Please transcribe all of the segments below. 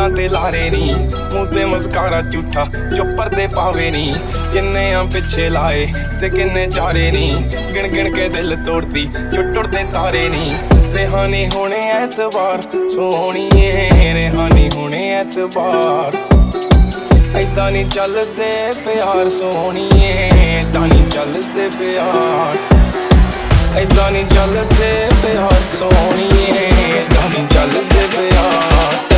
ਅੱਖਾਂ ਤੇ ਲਾਰੇ ਨੀ, ਮੂੰਹ ਤੇ ਮਸਕਾਰਾ ਝੂਠਾ ਜੋ ਪਰਦੇ ਪਾਵੇ ਨੀ। ਕਿੰਨੇ ਆ ਪਿੱਛੇ ਲਾਏ ਤੇ ਕਿੰਨੇ ਚਾਰੇ ਨੀ, ਗਿਣ ਗਿਣ ਕੇ ਦਿਲ ਤੋੜਦੀ ਜੋ ਟੁੱਟਦੇ ਤਾਰੇ ਨੀ। ਰਿਹਾਨੀ ਹੋਣੇ ਐਤਵਾਰ ਸੋਹਣੀਏ, ਰਿਹਾਨੀ ਹੋਣੇ ਐਤਵਾਰ। ਏਦਾਂ ਨੀ ਚੱਲਦੇ ਪਿਆਰ ਸੋਹਣੀਏ, ਏਦਾਂ ਨੀ ਚੱਲਦੇ ਪਿਆਰ। ਏਦਾਂ ਨੀ ਚੱਲਦੇ ਪਿਆਰ ਸੋਹਣੀਏ, ਏਦਾਂ ਨੀ ਚੱਲਦੇ ਪਿਆਰ।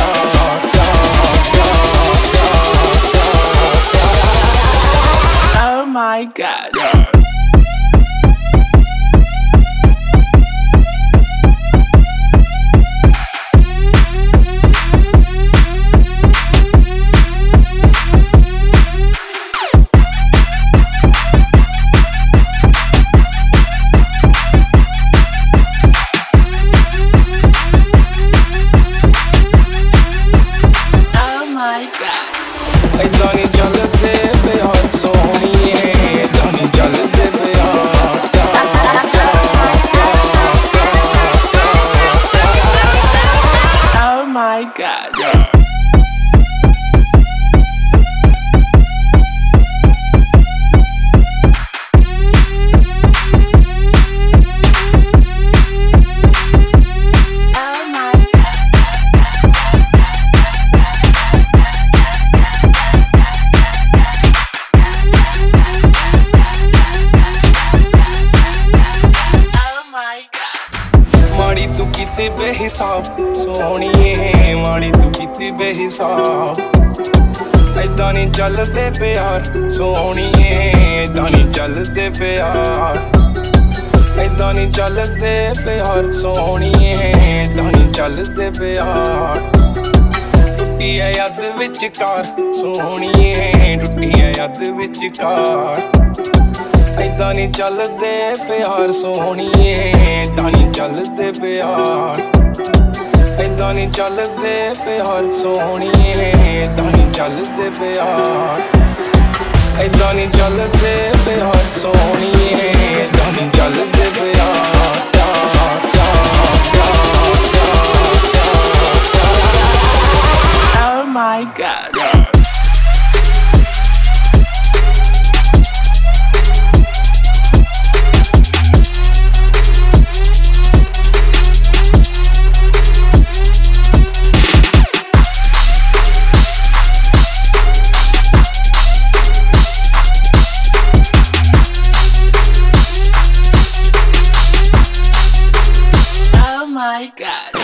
Oh my God. ਏਦਾਂ ਨੀ ਚੱਲਦੇ ਪਿਆਰ ਸੋਹਣੀਏ, ਏਦਾਂ ਨੀ ਚੱਲਦੇ ਪਿਆਰ। Oh my God. ਮਾੜੀ ਤੂੰ ਕੀਤੀ ਬੇਹਿਸਾਬ ਸੋਹਣੀਏ, ਮਾੜੀ ਤੂੰ ਕੀਤੀ ਬੇਹਿਸਾਬ। ਏਦਾਂ ਨੀ ਚੱਲਦੇ ਪਿਆਰ ਸੋਹਣੀਏ, ਏਦਾਂ ਨੀ ਚੱਲਦੇ ਪਿਆਰ। ਏਦਾਂ ਨੀ ਚੱਲਦੇ ਪਿਆਰ ਸੋਹਣੀਏ, ਏਦਾਂ ਨੀ ਚੱਲਦੇ ਪਿਆਰ। ਟੁੱਟੀ ਐ ਯਾਦ ਵਿਚਕਾਰ ਸੋਹਣੀਏ, ਟੁੱਟੀ ਐ ਯਾਦ ਵਿਚਕਾਰ। ਏਦਾਂ ਨੀ ਚੱਲਦੇ ਪਿਆਰ ਸੋਹਣੀਏ, ਏਦਾਂ ਨੀ ਚੱਲਦੇ ਪਿਆਰ। ਏਦਾਂ ਨੀ ਚੱਲਦੇ ਪਿਆਰ ਸੋਹਣੀਏ, ਏਦਾਂ ਨੀ ਚੱਲਦੇ ਪਿਆਰ। ਏਦਾਂ ਨੀ ਚੱਲਦੇ ਪਿਆਰ ਸੋਹਣੀਏ, ਏਦਾਂ ਨੀ ਚੱਲਦੇ ਪਿਆਰ। Oh my God. Oh my God.